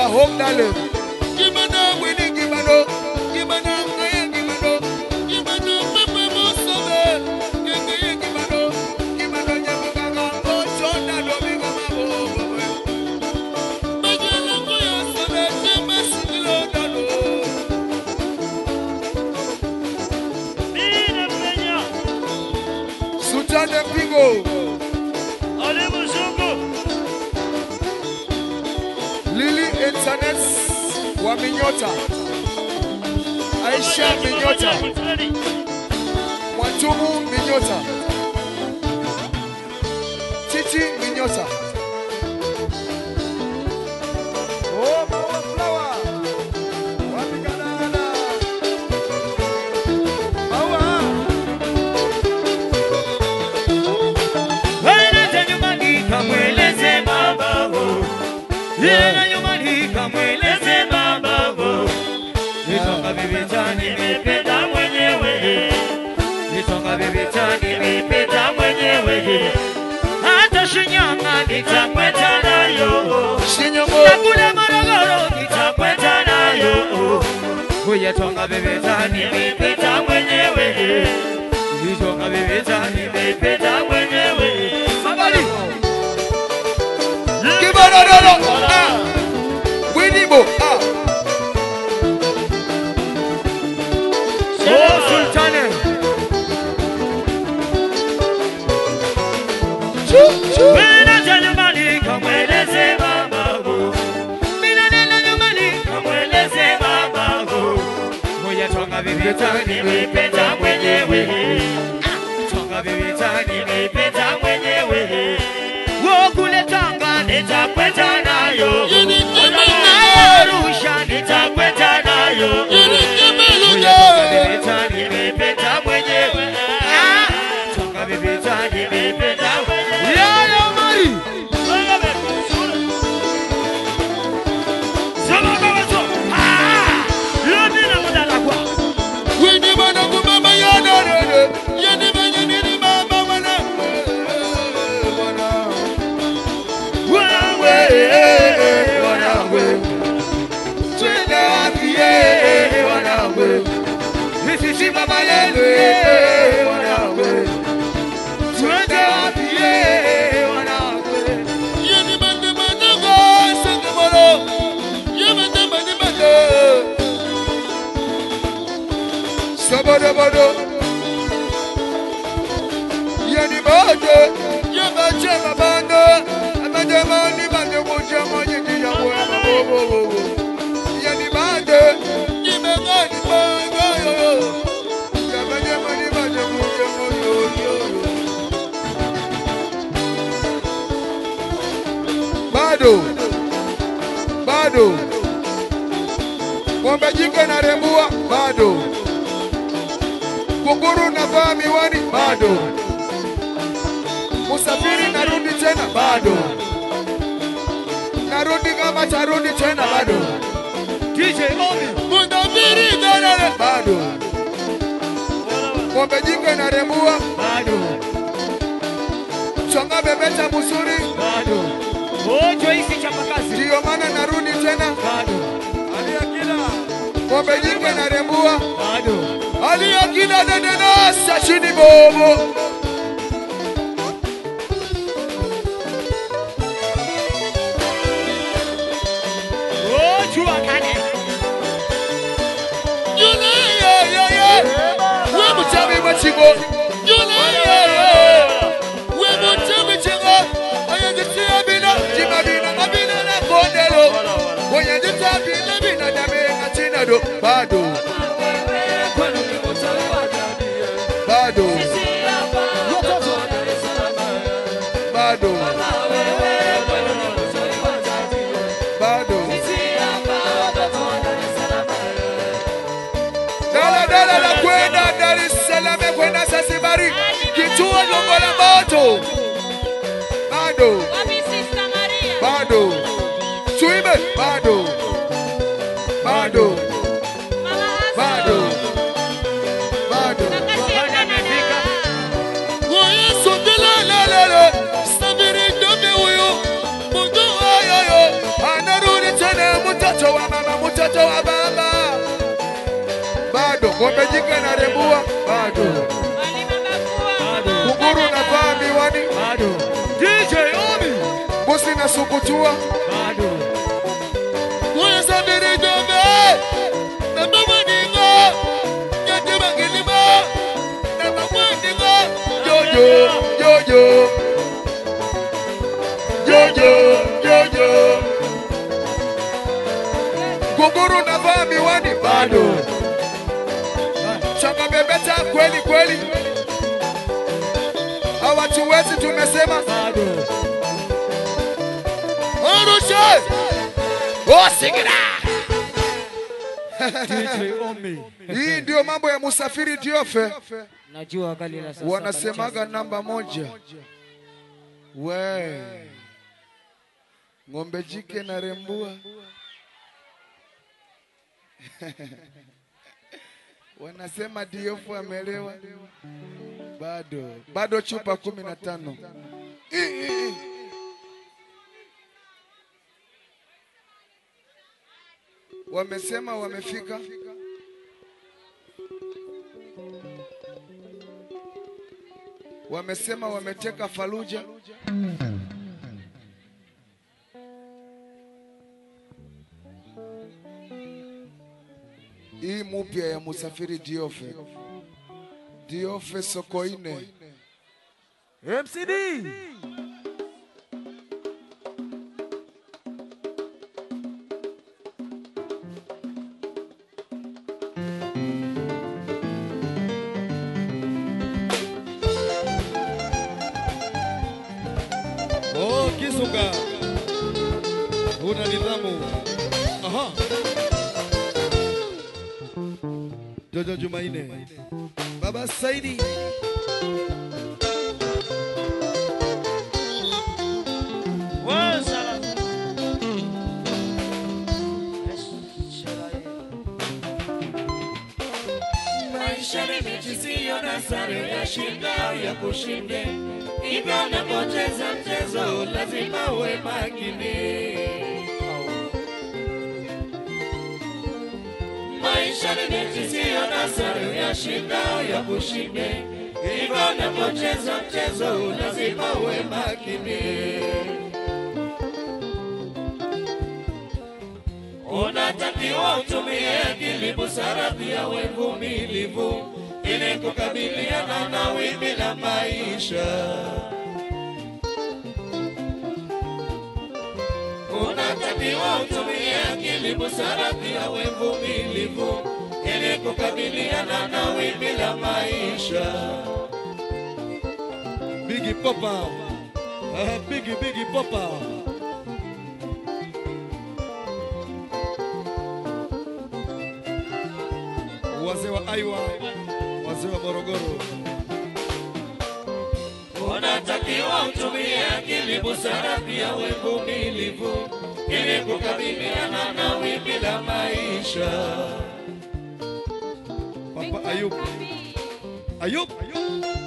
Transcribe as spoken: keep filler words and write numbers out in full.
home darling. Gimana winning gimana, gimana ngaya gimana, gimana pepe mosobe, ngaya gimana, gimana nyamukaga kochona domingo mabo. Bajela koya sobe chema silo dalo. Mira peña. Sutane Pingo. Ale muzungu. Lily Internet wa Minyota. Aisha Minyota. Mwatumu Minyota. Titi Minyota. Oh, Mama Flower. Wapiganana. Maua. Wewe nyumbani kamweleze baba wo. Yeye nyumbani kamweleze baba wo. Nitonga bibi tani nimependa mwenyewe. Nitonga bibi tani nimependa mwenyewe. Hata Shinyanga nitakwenda nayo. Shinyongo. Na kule Morogoro nitakwenda nayo. Kuyatonga bibi tani nimependa mwenyewe. Nitonga bibi tani nimependa mwenyewe. Somebody. Give it a dollar. Ah. Winnie-Bo. Ah. Oh, Sultane. Choo, choo. Mina nyumbani kamweleze babangu. Mina nenda nyumbani kamweleze babangu. Moya tonga bibi tani nimependa mwenyewe. Tonga bibi tani nimependa mwenyewe. Wo kule Tanga nitakwenda nayo. Arusha nitakwenda nayo. Moya tonga bibi tani nimependa mwenyewe. Tonga bibi tani nimependa mwenyewe. Yaya Mari. Winnie-Bo na kumama ya dada. Yani banya nini mama wana. Wana. We, wana we. Twende wapi ye, wana we. Sisi mama yenu ye, wana we. Twende wapi ye, wana we. Yani bande bande go, senge moro. Yani bande bande bande. Sabada bado. Yani bade, yani chema bande. Amade mani bande moja moja ya bo bo bo bo. Yani bade, yani bande bande yo yo. Yani mani bande moja moja yo yo. Bado. Bado. Ng'ombe jike na rembua bado. Kunguru na vaa miwani bado. Musafiri narudi tena bado. Narudi kama tarudi tena bado. D J Omi. Musafiri dada bado. Ng'ombe jike na rembua Bado. chonga bebeta musuri Bado. Oh, Joyce Chapakazi. ndio maana narudi tena Bado. ng'ombe jike na rembua Bado. aliyakila dada nasa chini bobo. Oh, Chua Kane. Yule ye ye ye. We mutabi machingo. Yule ye ye. We mutabi chingo. Ayenditi abina. Jima bina abina na kondelo. Oyenditi abina bina dame ngatina do. Bado. Bado. Bado. Bado. Dala dala la kwenda Dar es Salaam kwenda Zanzibar. Kituo Gongo la Mboto. Bado. Bado. Tuibe. Bado. Bado. Bado. Bado. Woye sotela la la la. Sabiri dobe woyo. Mundu ayo yo. Anarudi tena muta mtoto wa mama, mtoto wa baba. Bado ng'ombe jike na rembua, bado kunguru na vaa miwani, bado D J Omi, busi na sukutua, bado kuya sabiri jonge na mama ningo nyati bangilima na mama ningo jojo jojo jojo jojo kunguru na vaa miwani, bado changa bebeta kweli kweli. Hawatu wezi tumesema bado Arusha Osigida. D J Omi. Hii ndio mambo ya Musafiri Diofe. Najua kali la sasa. Wanasemaga namba moja. We ng'ombe jike na rembua. Wanasema Diofu amelewa. Bado bado chupa kumi na tano. Wamesema wamefika. Wamesema wameteka Fallujah. Hii mupya ya Musafiri Diofe. Diofe Sokoine. M C D. Oh, Kisuga. Una nidhamu. Aha. Jojo Jumaine. Baba Saidi. Maisha ni mechi siyo na sare ya shinda ya kushinde. Hivyo unapoteza mchezo lazima uwe makini. Maisha ni mechi siyo na sare ya shinda ya kushinde. Hivyo unapoteza mchezo lazima uwe makini. Unatakiwa utumie akili, busara, pia uwe mvumilivu ili kukabiliana na wimbi la maisha. Unatakiwa utumie akili, busara, pia uwe mvumilivu ili kukabiliana na wimbi la maisha. Biggie Popa. Ah, Biggie Biggie Popa. Wazee wa Aiwa, wazee wa Morogoro. Unatakiwa utumie akili, busara, pia uwe mvumilivu ili kukabiliana na wimbi la maisha. Papa Ayub. Ayub. Ayub.